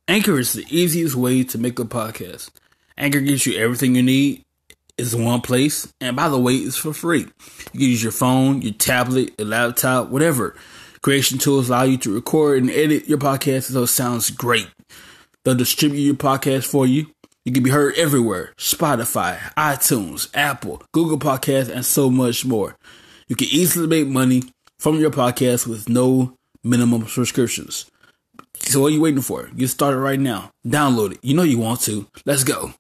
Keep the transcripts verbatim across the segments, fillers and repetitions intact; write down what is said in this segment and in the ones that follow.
Anchor is the easiest way to make a podcast. Anchor gives you everything you need. It's in one place. And by the way, it's for free. You can use your phone, your tablet, your laptop, whatever. Creation tools allow you to record and edit your podcast so it sounds great. They'll distribute your podcast for you. You can be heard everywhere. Spotify, iTunes, Apple, Google Podcasts, and so much more. You can easily make money from your podcast with no minimum subscriptions. So what are you waiting for? Get started right now. Download it. You know you want to. Let's go.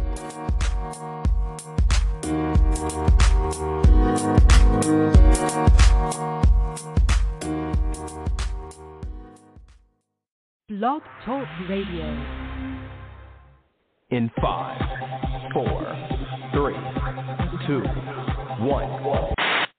Blog Talk Radio. In five, four, three, two, one.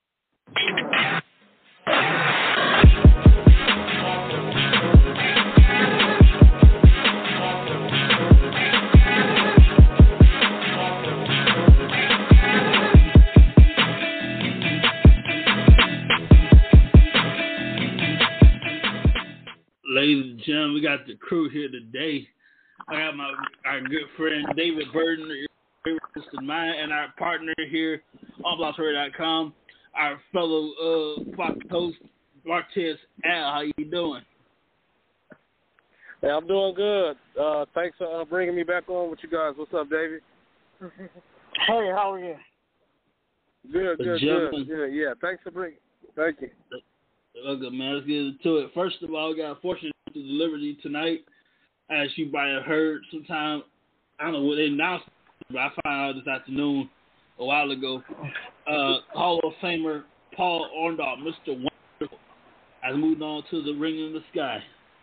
Ladies and gentlemen, we got the crew here today. I got my our good friend David Burden, and mine, and our partner here on blog talk radio dot com, our fellow uh, podcast host, Martez Al. How you doing? Hey, I'm doing good. Uh, thanks for uh, bringing me back on with you guys. What's up, David? Hey, how are you? Good, good, good. Yeah, yeah. Thanks for bringing. Thank you. Okay, man. Let's get into it. First of all, we got fortunate to deliver you tonight. As you might have heard sometime, I don't know what they announced, but I found out this afternoon a while ago. Uh, Hall of Famer Paul Orndorff, Mister Wonderful, has moved on to the ring in the sky.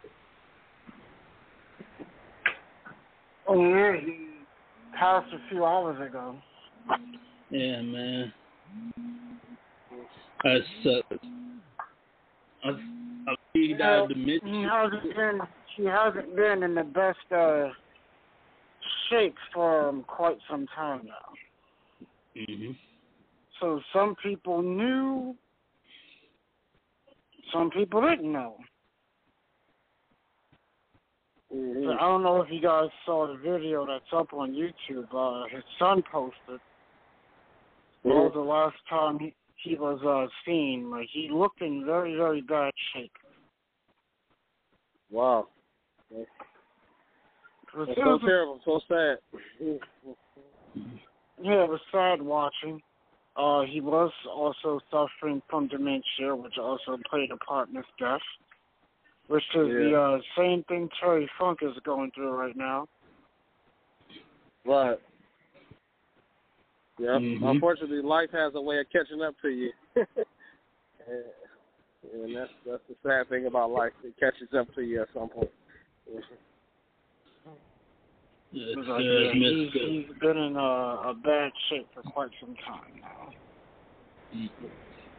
Oh, yeah, he passed a few hours ago. Yeah, man. That sucks. I, I he died of dementia. He hasn't been, he hasn't been in the best uh, shape for um, quite some time now. Mm-hmm. So some people knew, some people didn't know. Mm-hmm. So I don't know if you guys saw the video that's up on YouTube. Uh, his son posted. Mm-hmm. That was the last time he, he was uh, seen. Like, he looked in very, very bad shape. Wow. It It's was, so terrible, so sad. Yeah, it was sad watching. Uh, he was also suffering from dementia, which also played a part in his death, which is Yeah. the uh, same thing Terry Funk is going through right now. Right. Yeah. Mm-hmm. Unfortunately, life has a way of catching up to you. and, and that's that's the sad thing about life. It catches up to you at some point. Yeah, Like, uh, yeah, he's, good. he's been in a, a bad shape for quite some time now. Mm-hmm.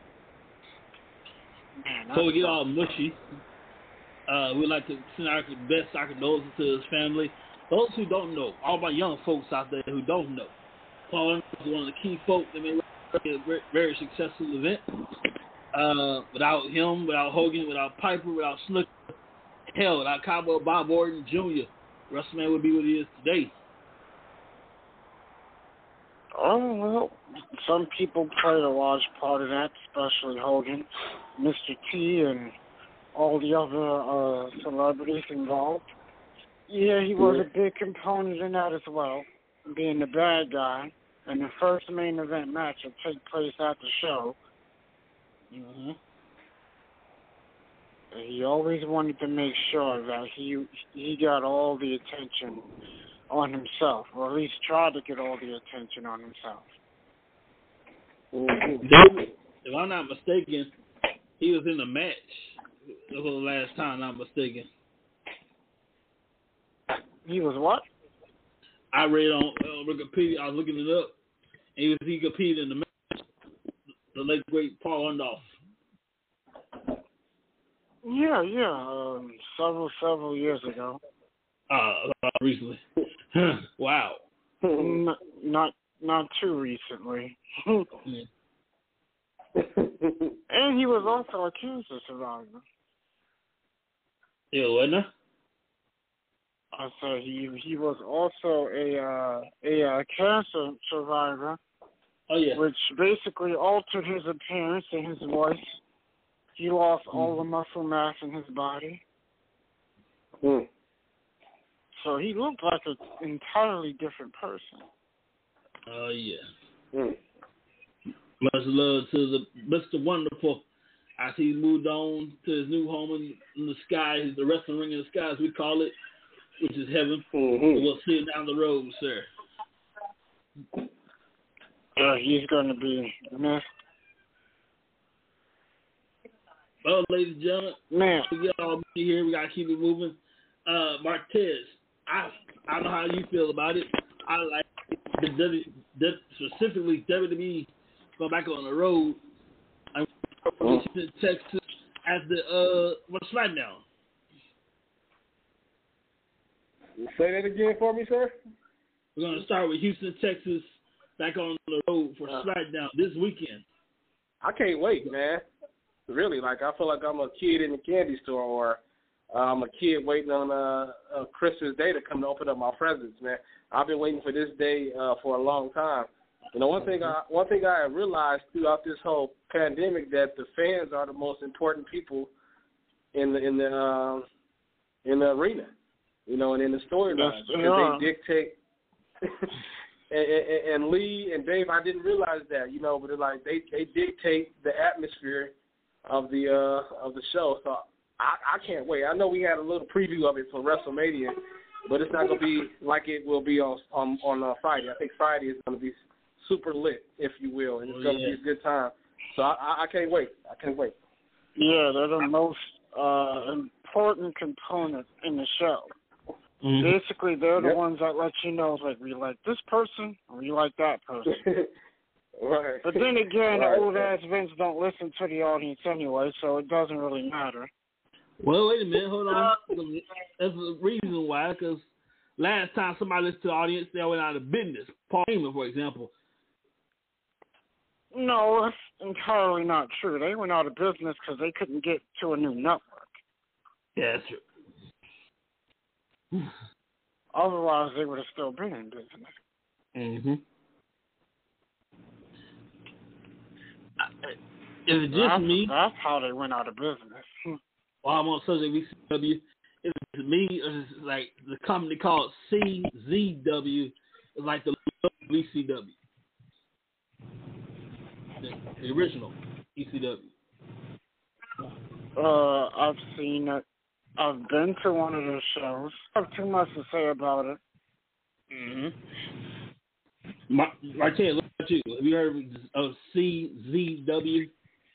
Man, Before we get sucks. all mushy, uh, we'd like to send our best our condolences to his family. Those who don't know, all my young folks out there who don't know, Paul Orndorff was one of the key folks that made a very, very successful event. Uh, without him, without Hogan, without Piper, without Snooker, hell, without Cowboy Bob Orton Junior, WrestleMania would be what he is today. Oh, well, some people played a large part of that, especially Hogan, Mister T, and all the other uh, celebrities involved. Yeah, he was a big component in that as well, being the bad guy. And the first main event match will take place at the show. Mm-hmm. He always wanted to make sure that he he got all the attention on himself, or at least tried to get all the attention on himself. David, if I'm not mistaken, he was in the match the whole last time I'm mistaken. He was what? I read on uh, Wikipedia, I was looking it up, and he, was, he competed in the match, the late great Paul Orndorff. Yeah, yeah, um, several, several years ago. Uh, recently. Wow. Not, not, not too recently. Yeah. And he was also accused of surviving. Yeah, wasn't it? I said he he was also a uh, a uh, cancer survivor. Oh yeah. Which basically altered his appearance and his voice. He lost mm. all the muscle mass in his body. Mm. So he looked like an entirely different person. Oh, uh, yeah. Mm. Much love to the Mister Wonderful. I see he moved on to his new home in, in the sky, the wrestling ring in the sky, as we call it, which is heaven. Mm-hmm. We'll see it down the road, sir. Yeah, he's going to be missed. Well, ladies and gentlemen, Man. we got all be here. We got to keep it moving. Uh, Martez, I I don't know how you feel about it. I like the w, the, specifically W W E going back on the road. I'm in Texas at the uh, what SmackDown. Say that again for me, sir. We're going to start with Houston, Texas, back on the road for uh, SmackDown this weekend. I can't wait, man. Really, like I feel like I'm a kid in the candy store, or uh, I'm a kid waiting on uh, a Christmas Day to come to open up my presents, man. I've been waiting for this day uh, for a long time. You know, one thing I one thing I realized throughout this whole pandemic, that the fans are the most important people in the in the uh, in the arena. You know, and in the storyline, because they dictate. and, and, and Lee and Dave, I didn't realize that, you know, but they're like they, they dictate the atmosphere of the uh, of the show. So I, I can't wait. I know we had a little preview of it for WrestleMania, but it's not going to be like it will be on on, on uh, Friday. I think Friday is going to be super lit, if you will, and it's oh, going to yeah. be a good time. So I, I, I can't wait. I can't wait. Yeah, they're the most uh, important component in the show. Mm-hmm. Basically, they're the yep. ones that let you know, like, we like this person or we like that person. Right. But then again, right. old-ass Vince don't listen to the audience anyway, so it doesn't really matter. Well, wait a minute. Hold on. There's a reason why, because last time somebody listened to the audience, they went out of business. Paul Heyman, for example. No, that's entirely not true. They went out of business because they couldn't get to a new network. Yeah, that's true. Otherwise, they would have still been in business. Mm-hmm. Is it just that's, me? That's how they went out of business. While I'm on subject V C W, is it me or is it like the company called C Z W is like the V C W? The, the original E C W. Uh, I've seen it. I've been to one of those shows. I have too much to say about it. Mm-hmm. Martin, look at you. Have you heard of C Z W?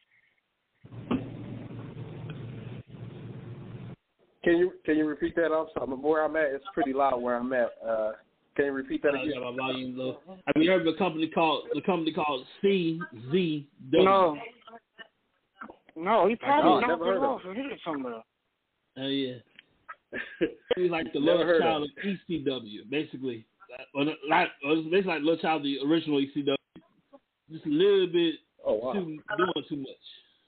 Can you can you repeat that? I'm sorry. Where I'm at, it's pretty loud where I'm at. Uh, can you repeat that again? I got my volume low. Have you heard of a company called the company called C Z W? No. No, he probably oh, knocked it off and hit it somewhere. Oh, yeah. He's like the little child of E C W, basically. Well, not, it's basically like the little child of the original E C W. Just a little bit oh, wow. too, doing too much.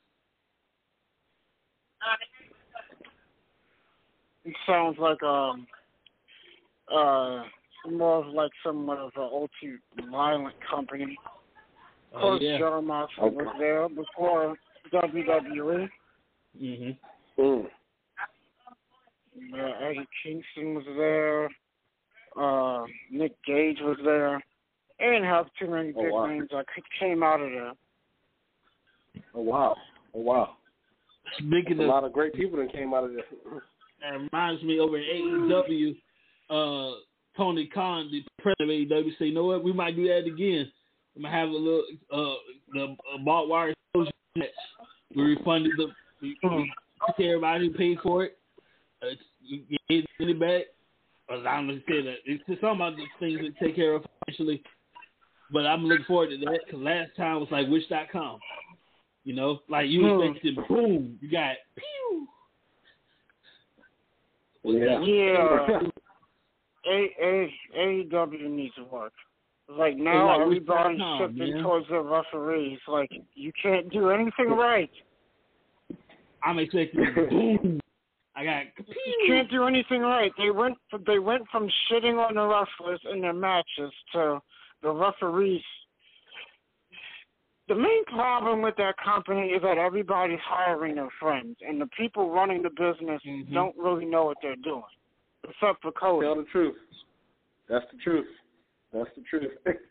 It sounds like um, uh, more of like somewhat of an ultra-violent company. Of course, oh, yeah. John Moxley okay. was there before W W E. Mm-hmm. Mm. Uh, Eddie Kingston was there. Uh, Nick Gage was there. They didn't have too many big oh, wow. names that came out of there. Oh, wow. Oh, wow. Speaking a of, lot of great people that came out of there. That reminds me, over in A E W, uh, Tony Khan, the president of A E W, said, you know what, we might do that again. I'm going to have a little, uh, the uh, barbed wire match. We refunded the, we, we took everybody who paid for it. Uh, we gave it back. I don't know if you say that. It's just some of the things that take care of financially. But I'm looking forward to that because last time was like wish dot com. You know, like you hmm. expected, boom, you got pew. Yeah. Yeah. A A AEW needs to work. Like now, like everybody's shifting towards the referees. Like you can't do anything right. I'm expecting boom, I got. You can't do anything right. They went. They went from shitting on the wrestlers in their matches to the referees. The main problem with that company is that everybody's hiring their friends, and the people running the business mm-hmm. don't really know what they're doing, except for Cody. Tell the truth. That's the truth. That's the truth.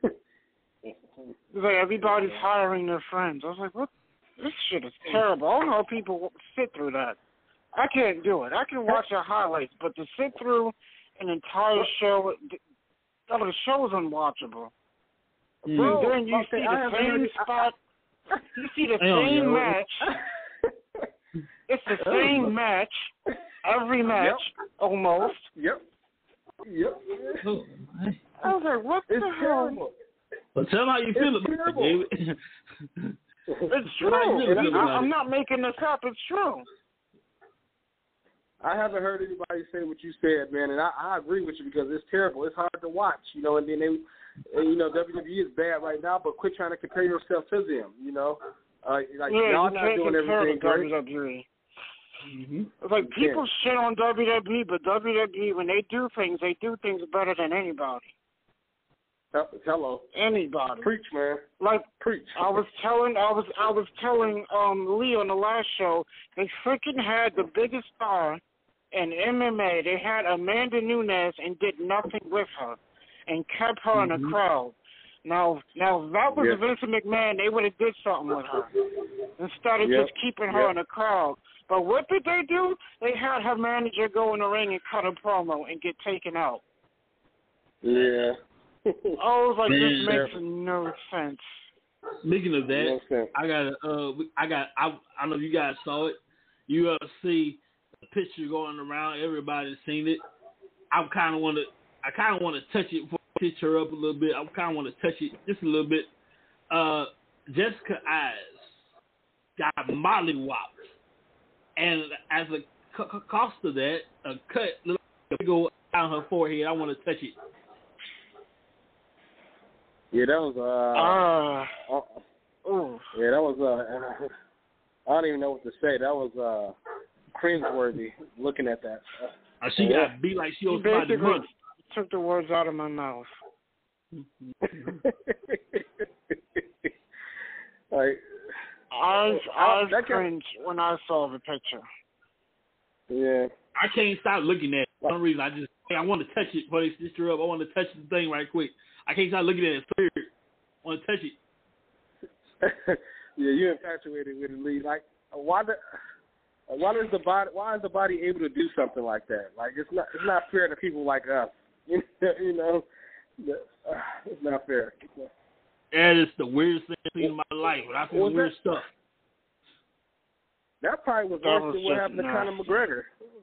Like everybody's hiring their friends. I was like, what? This shit is terrible. I don't know how people sit through that. I can't do it. I can watch the highlights, but to sit through an entire show, oh, the show is unwatchable. Bro, and then you see the same spot. You see the same match. It's the same match. Every match, yep. almost. Yep. Yep. I was like, what it's the terrible. hell? Well, tell me how you feel about it, David. It's true. I, I'm not making this up. It's true. I haven't heard anybody say what you said, man, and I, I agree with you because it's terrible. It's hard to watch, you know, and then they, and, you know, W W E is bad right now, but quit trying to compare yourself to them, you know. Uh, like, yeah, y'all you not can't doing compare everything to great. W W E. Mm-hmm. It's like you people can't. shit on W W E, but W W E, when they do things, they do things better than anybody. Hello. Anybody. Preach, man. Like Preach. I was telling, I was, I was telling um, Lee on the last show, they freaking had the biggest star in M M A. They had Amanda Nunes and did nothing with her, and kept her mm-hmm. in the crowd. Now, now if that was yeah. Vince McMahon, they would have did something with her instead of yep. just keeping her yep. in the crowd. But what did they do? They had her manager go in the ring and cut a promo and get taken out. Yeah. I was like, Man, this makes no sense. Speaking of that, no sense. I got uh, I got I I know you guys saw it. You uh, see the picture going around. Everybody's seen it. I kind of want to I kind of want to touch it before I pitch her up a little bit. I kind of want to touch it just a little bit. Uh, Jessica Eyes got mollywopped, and as a c- cost of that, a cut go down her forehead. I want to touch it. Yeah, that was uh, uh, uh ooh. yeah, that was uh, I don't even know what to say. That was uh, cringeworthy looking at that. Uh, she yeah. got beat like she was about to run. Took the words out of my mouth. like, I I that cringed when I saw the picture. Yeah, I can't stop looking at it. For some reason, I just I want to touch it before they stitch her up. I want to touch the thing right quick. I can't stop looking at it. It's weird. I want to touch it. Yeah, you're infatuated with it, Lee. Like, why the, why does the body, why is the body able to do something like that? Like, it's not, it's not fair to people like us. You know, it's not fair. That is the weirdest thing I've seen in my life. When I see was weird that? stuff. That probably was That worse was than what just happened to nasty. Conor McGregor.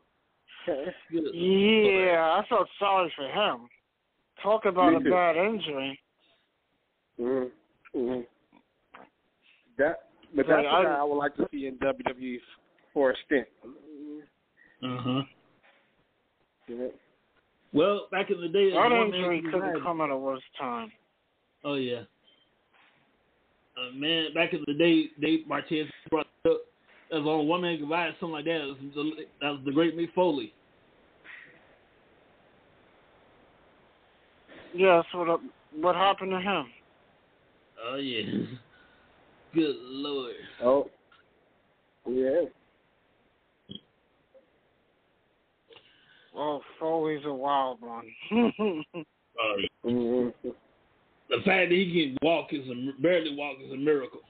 Yeah, I felt sorry for him. Talk about a bad injury. Mm-hmm. Mm-hmm. That, but that's like, the guy I, I would like to see in W W E for a stint. Uh-huh. Yeah. Well, back in the day, that one injury man couldn't come at a worse time. Oh yeah. Uh, man, back in the day, Dave Martinez brought it up. There was only one man could ride something like that. That was the, that was the great Mick Foley. Yes, what up, what happened to him? Oh yeah. Good Lord. Oh. Yeah. Well, Foley's a wild one. uh, mm-hmm. The fact that he can walk is a, barely walk is a miracle.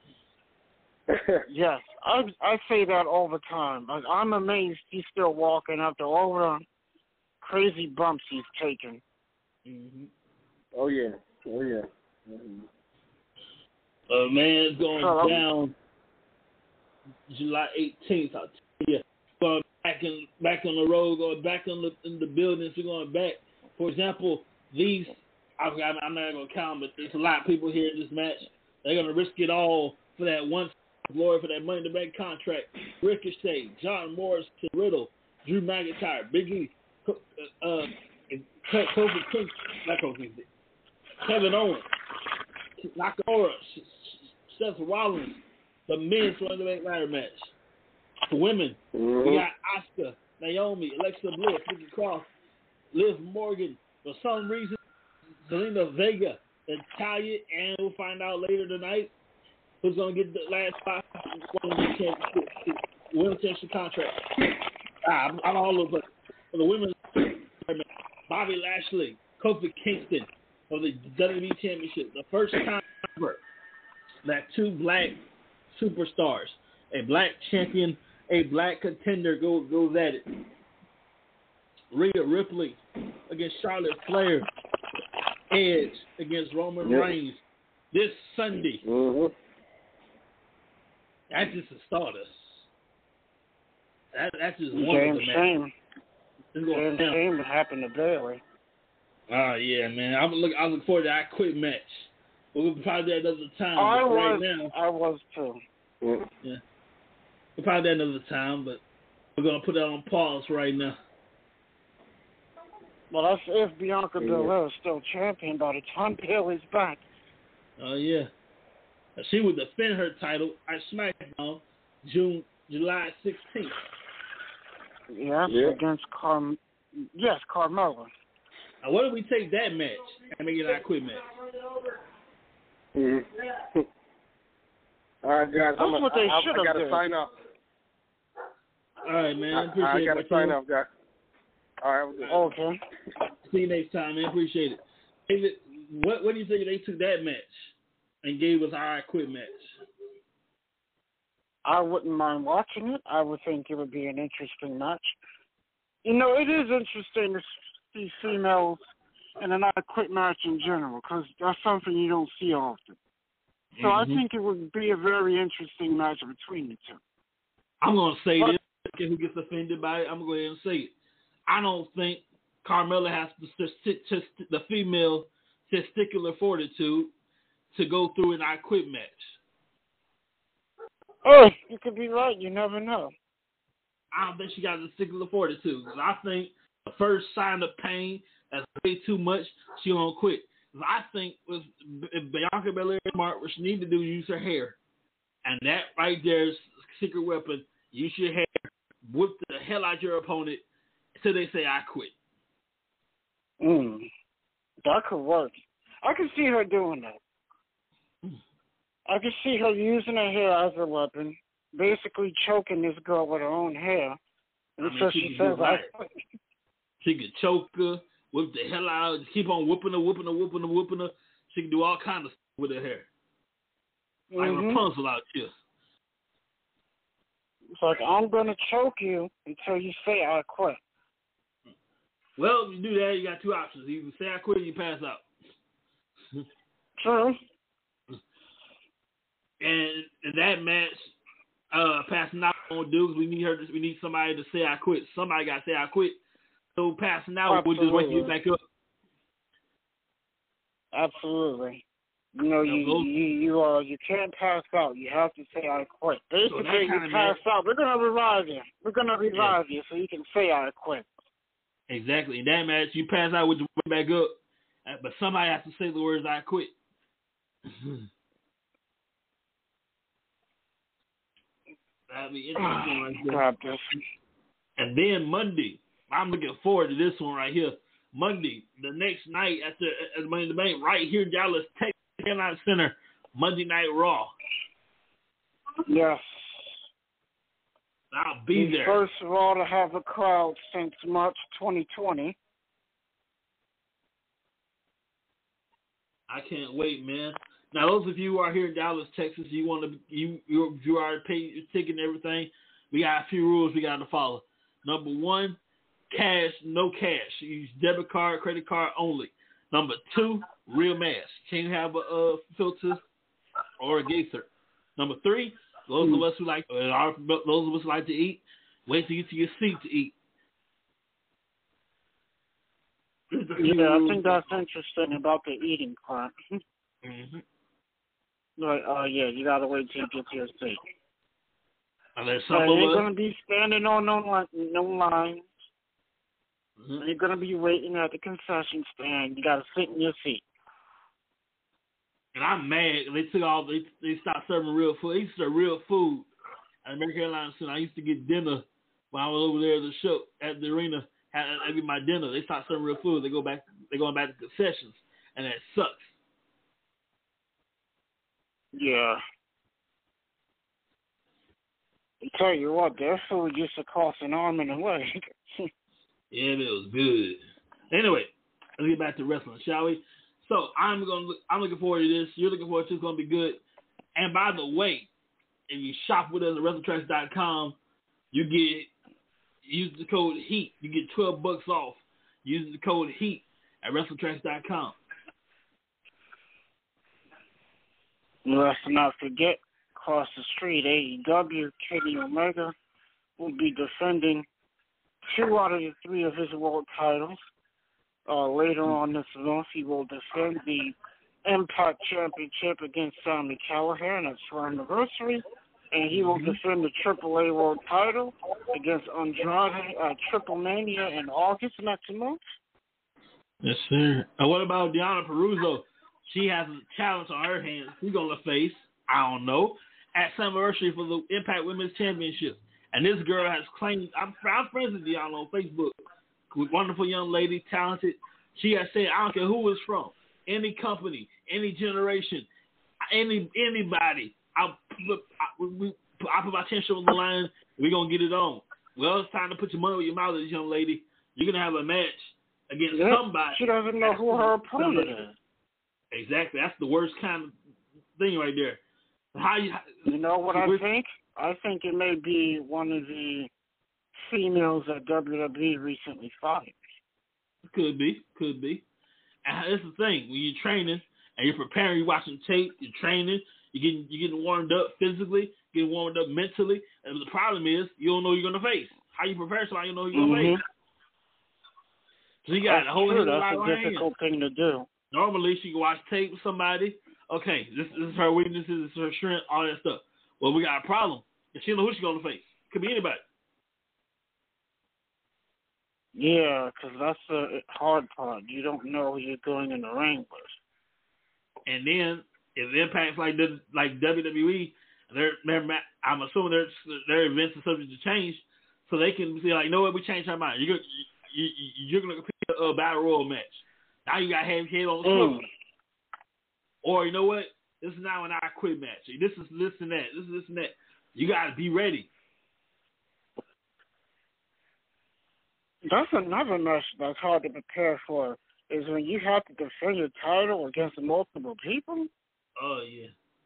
Yes, I I say that all the time. Like, I'm amazed he's still walking after all the crazy bumps he's taken. Mm-hmm. Oh yeah. Oh yeah. Mm-hmm. Uh, man, it's going Hello. down July eighteenth. I'll tell you. Going back in, back on the road, going back on the in the buildings. We're going back. For example, these I, I'm not going to count, but there's a lot of people here in this match. They're going to risk it all for that one glory, for that Money in the Bank contract. Ricochet, John Morris, Riddle, Drew McIntyre, Big E, uh, uh, Kofi Kingston, not Kofi Kingston, Kevin Owens, Nakamura, Seth Rollins, the men's Money in the Bank ladder match. For women, Mm-hmm. we got Asuka, Naomi, Alexa Bliss, Nikki Cross, Liv Morgan. For some reason, Zelina Vega, Natalia, and we'll find out later tonight who's going to get the last five women's championship, women's championship contract. Ah, I'm, I'm all over. For the women's, Bobby Lashley, Kofi Kingston for the W W E Championship. The first time ever that two black superstars, a black champion, a black contender go, goes at it. Rhea Ripley against Charlotte Flair. Edge against Roman yep. Reigns this Sunday. Mm-hmm. That's just a starter. That, that's just one James of the Shane. James Shane would happen to Bayley. Oh yeah, man. I'm look. I look forward to that quick match. We'll probably do that another time. I was. Right now, I was too. Mm-hmm. Yeah. We'll probably do that another time, but we're gonna put that on pause right now. Well, that's if Bianca Belair is still champion by the time Bayley's back. Oh yeah. She would defend her title at SmackDown June July sixteenth. Yes, yeah. against Car. Yes, Carmella. Now, what if we take that match and make it our quick match? Mm-hmm. All right, guys. That's I'm what a, they I, should I, I have gotta done. sign off. All right, man. I, Appreciate I it. gotta sign off, guys. All right, we'll Okay. See you next time, man. Appreciate it. David, what what do you think if they took that match and gave us our quick match? I wouldn't mind watching it. I would think it would be an interesting match. You know, it is interesting to see females in a not a quick match in general, because that's something you don't see often. So Mm-hmm. I think it would be a very interesting match between the two. I'm going to say but, this. Who gets offended by it, I'm going to go ahead and say it. I don't think Carmella has the, the, the female testicular fortitude to go through an I Quit match. Oh, you could be right. You never know. I don't think she got the testicular fortitude. I think the first sign of pain, that's way too much, she won't quit. I think with Bianca Belair and Mark, what she need to do is use her hair. And that right there is a secret weapon. Use your hair, whip the hell out your opponent until they say, I quit. Mm, that could work. I can see her doing that. Mm. I can see her using her hair as a weapon, basically choking this girl with her own hair. I mean, until she, she can says, do I right. quit. She can choke her, whip the hell out, keep on whipping her, whipping her, whipping her, whipping her. She can do all kinds of stuff with her hair. Like Mm-hmm. Rapunzel out here. It's like, I'm going to choke you until you say I quit. Well, if you do that, you got two options. You can say I quit or you pass out. True. And in that match, uh, passing out won't do because we need her. To, we need somebody to say I quit. Somebody got to say I quit. So passing out, we'll just wait to get back up. Absolutely. You know, you go. you you uh you can't pass out. You have to say I quit. Basically, So you pass match, out. We're gonna revive you. We're gonna revive yeah. you so you can say I quit. Exactly. In that match, you pass out with your way back up, but somebody has to say the words I quit. That'd be interesting right there. God, this. And then Monday, I'm looking forward to this one right here. Monday, the next night at the at Money in the Bank, right here in Dallas, Texas Airlines Center, Monday Night Raw. Yes. I'll be the there. First Raw to have a crowd since March twenty twenty. I can't wait, man. Now, those of you who are here in Dallas, Texas, you want to you you you are paying your ticket and everything. We got a few rules we got to follow. Number one, cash, no cash. Use debit card, credit card only. Number two, real mask. Can't have a uh, filter or a gaiter. Number three, those of us who like uh, those of us who like to eat, wait till you get to your seat to eat. Yeah, I think that's interesting about the eating part. Mm-hmm. Like, oh uh, yeah, you gotta wait till you get to your seat. And there's some and of you're us, gonna be standing on no li- no lines. mm-hmm. You're gonna be waiting at the concession stand. You gotta sit in your seat. And I'm mad. They took all they they stopped serving real food. They used to serve real food at American Airlines Center. I used to get dinner when I was over there at the show at the arena. Had I get my dinner. They start serving real food. They go back. They going back to concessions, and that sucks. Yeah. I tell you what, their food used to cost an arm and a leg. Yeah, but it was good. Anyway, let's get back to wrestling, shall we? So I'm gonna. Look, I'm looking forward to this. You're looking forward to it. It's gonna be good. And by the way, if you shop with us at wrestle tracks dot com, you get use the code HEAT. You get twelve bucks off using the code HEAT at wrestle tracks dot com. Let's not forget, across the street, A E W, Kenny Omega will be defending two out of the three of his world titles. Uh, later on this month, he will defend the Impact Championship against Sami Callihan at his anniversary, and he will defend the Triple A World title against Andrade at Triple Mania in August next month. Yes, sir. And what about Deonna Purrazzo? She has a challenge on her hands. Who's going to face, I don't know, at his anniversary for the Impact Women's Championship. And this girl has claimed, I'm, I'm friends with Deonna on Facebook, wonderful young lady, talented. She has said, I don't care who it's from, any company, any generation, any anybody, I'll put, I, we, I put my attention on the line, we're going to get it on. Well, it's time to put your money where your mouth is, young lady. You're going to have a match against Yep. somebody. She doesn't know who her opponent is. Exactly. That's the worst kind of thing right there. How you, you know what I think? I think it may be one of the females that W W E recently fired. Could be. Could be. And that's the thing. When you're training and you're preparing, you're watching tape, you're training, you're getting, you're getting warmed up physically, getting warmed up mentally. And the problem is you don't know who you're going to face. How you prepare somebody, you know who you're going to mm-hmm. face. So you got That's a whole true. That's a difficult thing to do. Normally, she can watch tape with somebody. Okay, this, this is her weaknesses, this is her strength, all that stuff. Well, we got a problem. And she don't know who she's going to face. Could be anybody. Yeah, because that's the hard part. You don't know who you're going in the ring with. And then, if the impacts like the, like W W E, they're, they're, I'm assuming their their events are subject to change, so they can say, like, you know what, we changed our mind. You're, you, you're going to compete a battle royal match. Now you got head head on the swivel. Mm. Or you know what? This is now an I quit match. This is this and that. This is this and that. You got to be ready. That's another match that's hard to prepare for. Is when you have to defend your title against multiple people. Oh yeah.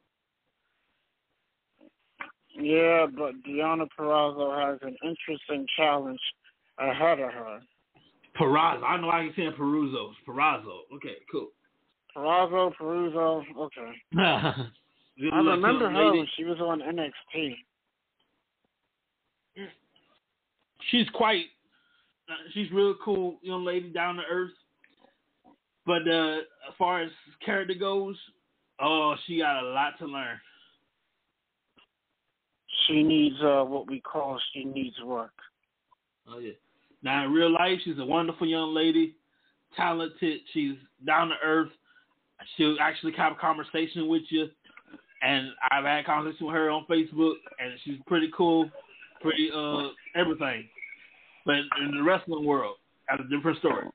Yeah, but Deonna Purrazzo has an interesting challenge ahead of her. Purrazzo. I know I can say Purrazzo. Purrazzo. Okay, cool. Purrazzo, Purrazzo. Okay. I remember her lady. When she was on N X T. She's quite. Uh, she's real cool, young lady, down to earth. But uh, as far as character goes, oh, she got a lot to learn. She needs uh, what we call she needs work. Oh yeah. Now in real life, she's a wonderful young lady, talented. She's down to earth. She'll actually have a conversation with you, and I've had a conversation with her on Facebook, and she's pretty cool, pretty uh everything. But in the wrestling world, that's a different story.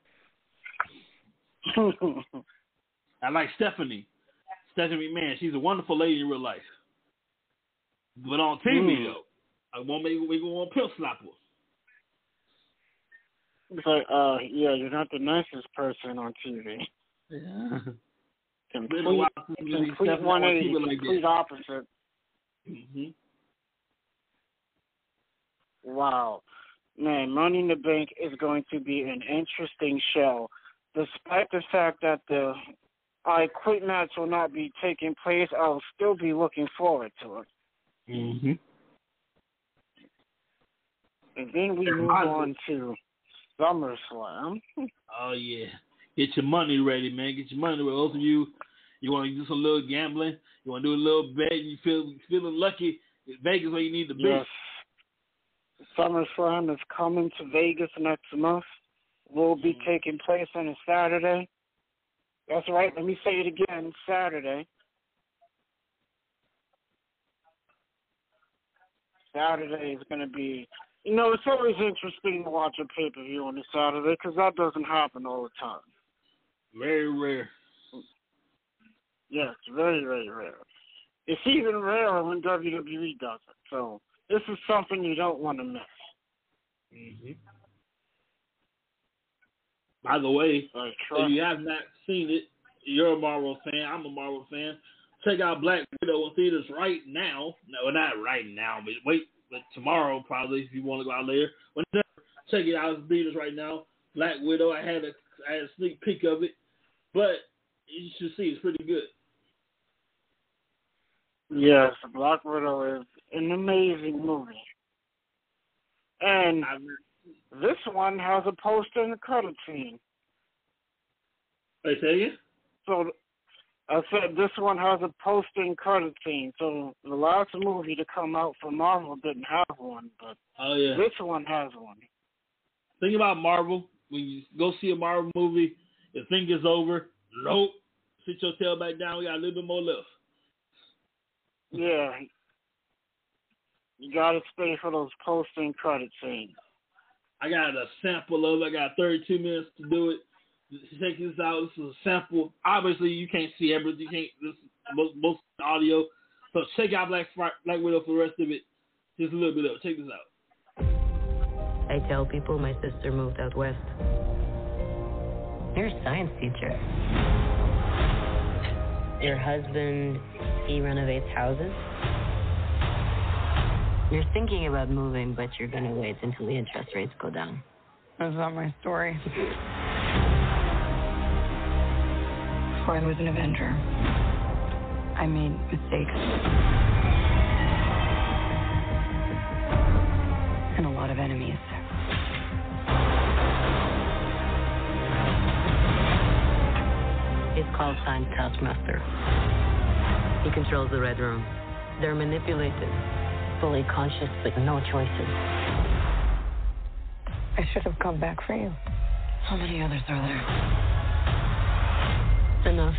I like Stephanie, Stephanie McMahon. She's a wonderful lady in real life, but on T V mm. though, I won't make we go on pill slap her. But uh, yeah, you're not the nicest person on T V. Yeah. Complete, complete one eighty, complete opposite. Mm-hmm. Wow. Man, Money in the Bank is going to be an interesting show. Despite the fact that the I Quit match will not be taking place, I'll still be looking forward to it. Mm-hmm. And then we move on to SummerSlam. Oh, yeah. Get your money ready, man. Get your money ready. Those of you, you want to do some little gambling, you want to do a little bet, you feel feeling lucky, Vegas where you need to be. Yes. SummerSlam is coming to Vegas next month. Will be mm-hmm. taking place on a Saturday. That's right. Let me say it again. Saturday. Saturday is going to be, you know, it's always interesting to watch a pay-per-view on a Saturday because that doesn't happen all the time. Very rare. Yes, very, very rare. It's even rarer when W W E does it. So this is something you don't want to miss. Mm-hmm. By the way, Like, if you have not seen it, you're a Marvel fan. I'm a Marvel fan. Check out Black Widow in theaters right now. No, not right now, but wait, but tomorrow probably if you want to go out later. Whenever, check it out in theaters right now. Black Widow. I had a I had a sneak peek of it, but you should see it's pretty good. Yes, Black Widow is an amazing movie. And this one has a poster and a credit scene. Wait, say again? So I said this one has a poster and credit scene. So the last movie to come out for Marvel didn't have one, but oh, yeah. this one has one. Think about Marvel. When you go see a Marvel movie, you think it's over. Nope. Sit your tail back down. We got a little bit more left. Yeah. You gotta stay for those post and credit scenes. I got a sample of it. I got thirty-two minutes to do it. Check this out. This is a sample. Obviously, you can't see everything. You can't. This is most, most audio. So check out Black Black Widow for the rest of it. Just a little bit of it. Check this out. I tell people my sister moved out west. You're a science teacher. Your husband, he renovates houses. You're thinking about moving, but you're going to wait until the interest rates go down. That's not my story. Before I was an Avenger, I made mistakes. And a lot of enemies. He's called Time Taskmaster. He controls the Red Room. They're manipulated, fully conscious with no choices. I should have come back for you. How many others are there? Enough.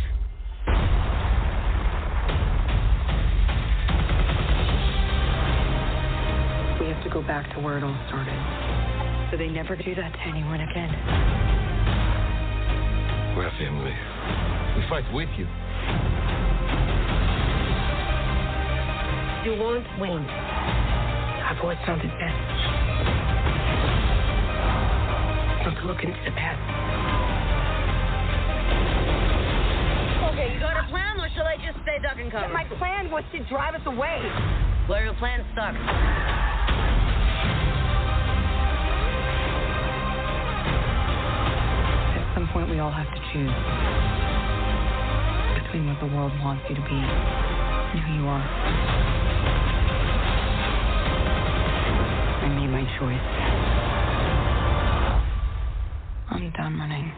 We have to go back to where it all started. So they never do that to anyone again. We're a family. We fight with you. You won't win. I've always found it best not to look into the past. Okay, you got a plan, or shall I just stay duck and cover? My plan was to drive us away. Well, your plan's stuck. At some point, we all have to choose between what the world wants you to be and who you are. I made my choice. I'm done running.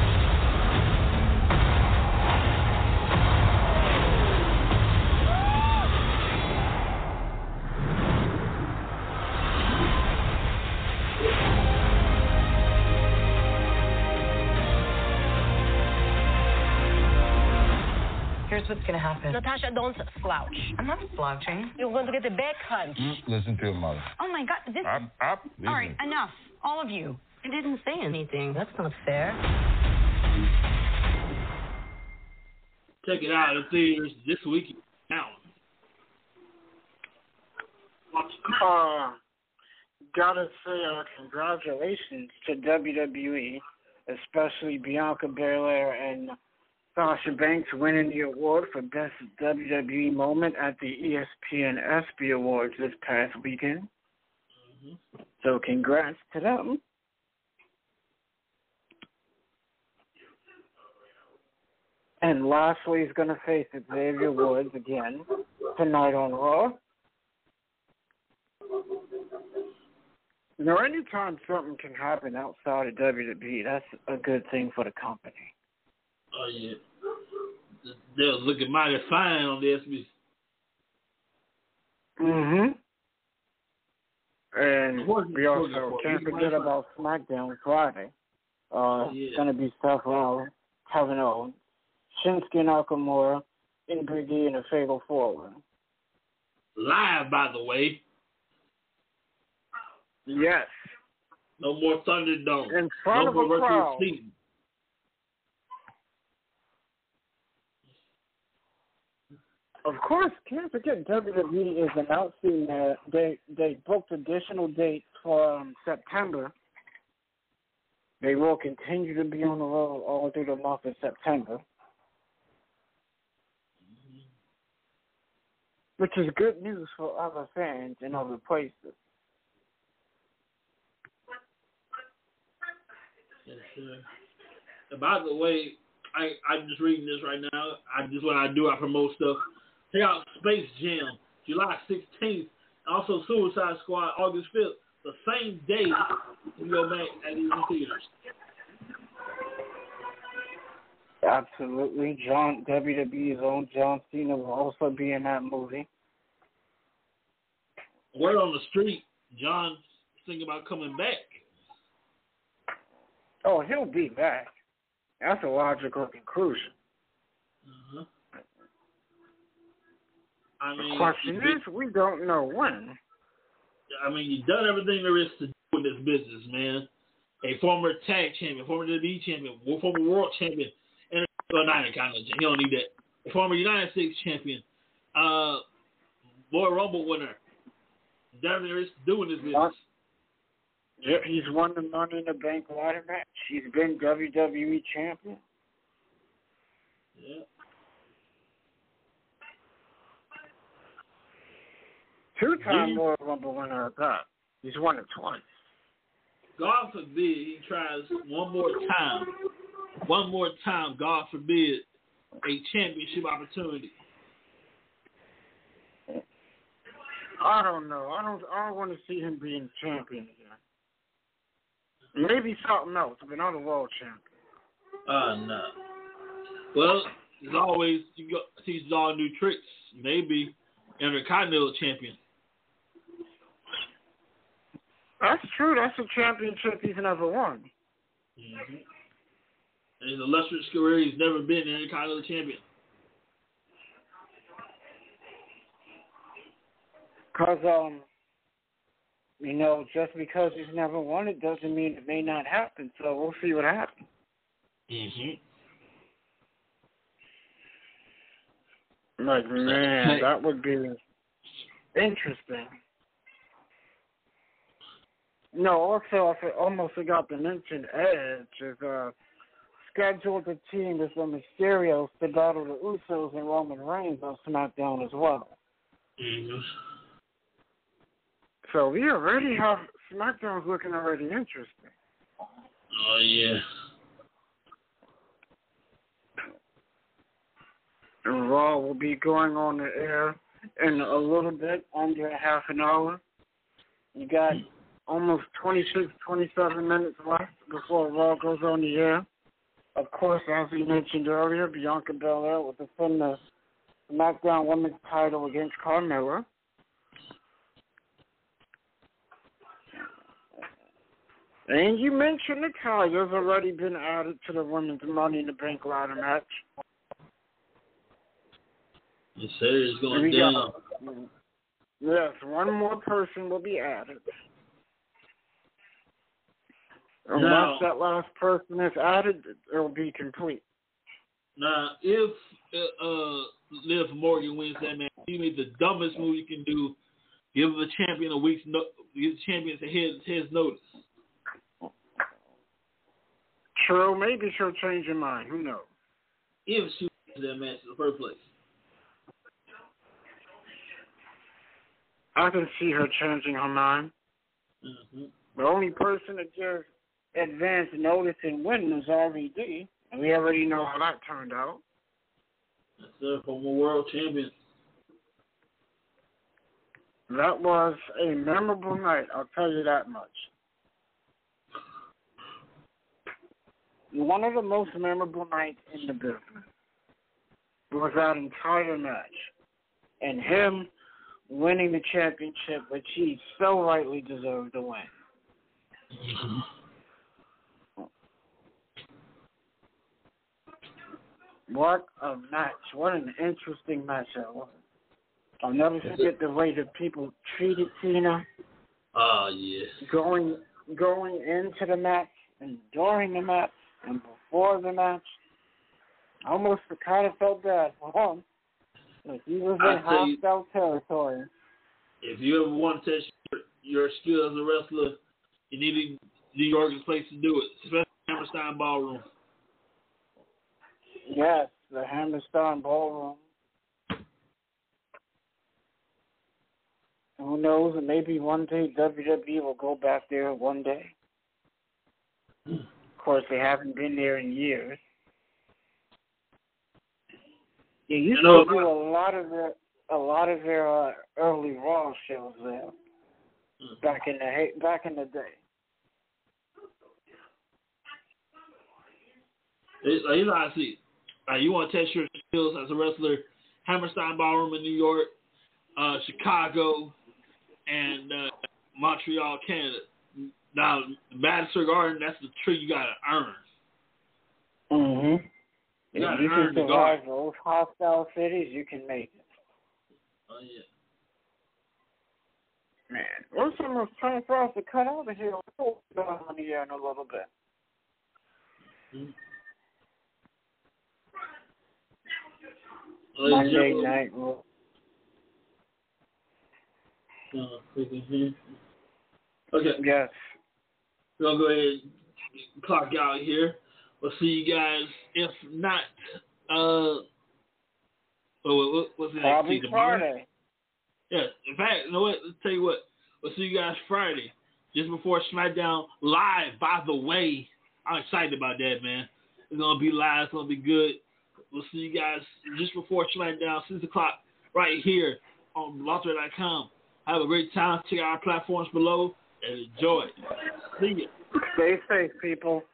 Here's what's gonna happen. Natasha, don't slouch. I'm not slouching. You're going to get the back hunch. Mm, listen to your mother. Oh my God, this. Up, up. All right, enough, all of you. I didn't say anything. That's not fair. Check it out in theaters this week. Now. Uh, gotta say uh, congratulations to W W E, especially Bianca Belair and Sasha Banks winning the award for Best W W E Moment at the E S P N ESPY Awards this past weekend. Mm-hmm. So congrats to them. And Lashley's going to face Xavier Woods again tonight on Raw. Now, anytime something can happen outside of W W E, that's a good thing for the company. Oh, yeah. They was looking mighty fine on the S B. Mm-hmm. And we also can't forget about SmackDown Friday. Uh, yeah. It's going to be Seth Rollins, Kevin Owens, Shinsuke Nakamura, and Big E in a Fatal four-way. Live, by the way. Yes. No more Thunderdome. In front no of more a virtual crowd. seating. Of course, can't forget W W E is announcing that they they booked additional dates for um, September. They will continue to be on the road all through the month of September, which is good news for other fans in other places. Yes, sir. And by the way, I I'm just reading this right now. I just what I do, I promote stuff. Check out Space Jam, July sixteenth. Also Suicide Squad, August fifth. The same day we go back at these theaters. Absolutely. John W W E's own John Cena will also be in that movie. Word on the street, John's thinking about coming back. Oh, he'll be back. That's a logical conclusion. Uh-huh. I mean, the question is, we don't know when. I mean, you've done everything there is to do in this business, man. A former tag champion, former W W E champion, former world champion, and well, not in kind of, he don't need that. A former United States champion, uh, Royal Rumble winner. Done everything there is to do in this business. Yeah, he's won the Money in the Bank ladder match. He's been W W E champion. Yeah. Two-time Royal Rumble winner at that. He's won it twice. God forbid he tries one more time. One more time, God forbid, a championship opportunity. I don't know. I don't. I don't want to see him being champion again. Maybe something else, but not a world champion. Uh, no. Well, as always, you got teaches all new tricks. Maybe Intercontinental champion. That's true. That's a championship he's never won. Mm-hmm. In his illustrious career, he's never been an Intercontinental champion. Because, um, you know, just because he's never won it doesn't mean it may not happen. So we'll see what happens. Mm-hmm. Like, man, that would be interesting. No, also, I almost forgot to mention Edge is uh, scheduled to team with the Mysterios to battle the Usos and Roman Reigns on SmackDown as well. Mm-hmm. So we already have SmackDown's looking already interesting. Oh, yeah. And Raw will be going on the air in a little bit, under a half an hour. You got almost twenty-six, twenty-seven minutes left before Raw goes on the air. Of course, as we mentioned earlier, Bianca Belair will defend the SmackDown Women's title against Carmella. And you mentioned Natalya's already been added to the Women's Money in the Bank ladder match. The series going we down. Got, yes, one more person will be added. And now, once that last person is added, it will be complete. Now, if uh, Liv Morgan wins that match, he made the dumbest move you can do. Give the champion a week's no, give the champion a head, head's notice. True, maybe she'll change her mind. Who knows? If she wins that match in the first place. I can see her changing her mind. Mm-hmm. The only person that just advance notice and win is R V D, and we already know how that turned out. That's the former world champion. That was a memorable night, I'll tell you that much. One of the most memorable nights in the business was that entire match. And him winning the championship, which he so rightly deserved to win. Mm-hmm. What a match. What an interesting match that was. I'll never forget the way that people treated Cena Oh, yeah. Going going into the match and during the match and before the match, I almost kind of felt bad for him. Like he was in hostile territory. If you ever want to test your, your skill as a wrestler, you need New York is a place to do it, especially Hammerstein Ballroom. Yes, the Hammerstein Ballroom. Who knows? Maybe one day W W E will go back there one day. Of course, they haven't been there in years. They used you know, to do a lot of their a lot of their uh, early Raw shows there back in the back in the day. You know, I see. Uh, you want to test your skills as a wrestler? Hammerstein Ballroom in New York, uh, Chicago, and uh, Montreal, Canada. Now, Madison Garden, that's the tree you got to earn. Mm-hmm. You got if to you earn can the survive garden. those hostile cities, you can make it. Oh, yeah. Man, what's some time for us to cut out of here? We'll go on the air in a little bit. Mm-hmm. Monday night. Uh, okay. Yes. We'll go ahead and clock out here. We'll see you guys. If not, uh, oh, what's the next? Probably Friday. Yeah. In fact, you know what? Let's tell you what. We'll see you guys Friday, just before SmackDown live. By the way, I'm excited about that, man. It's gonna be live. It's gonna be good. We'll see you guys just before SmackDown, six o'clock, right here on blog talk dot com. Have a great time. Check out our platforms below and enjoy it. See ya. Stay safe, people.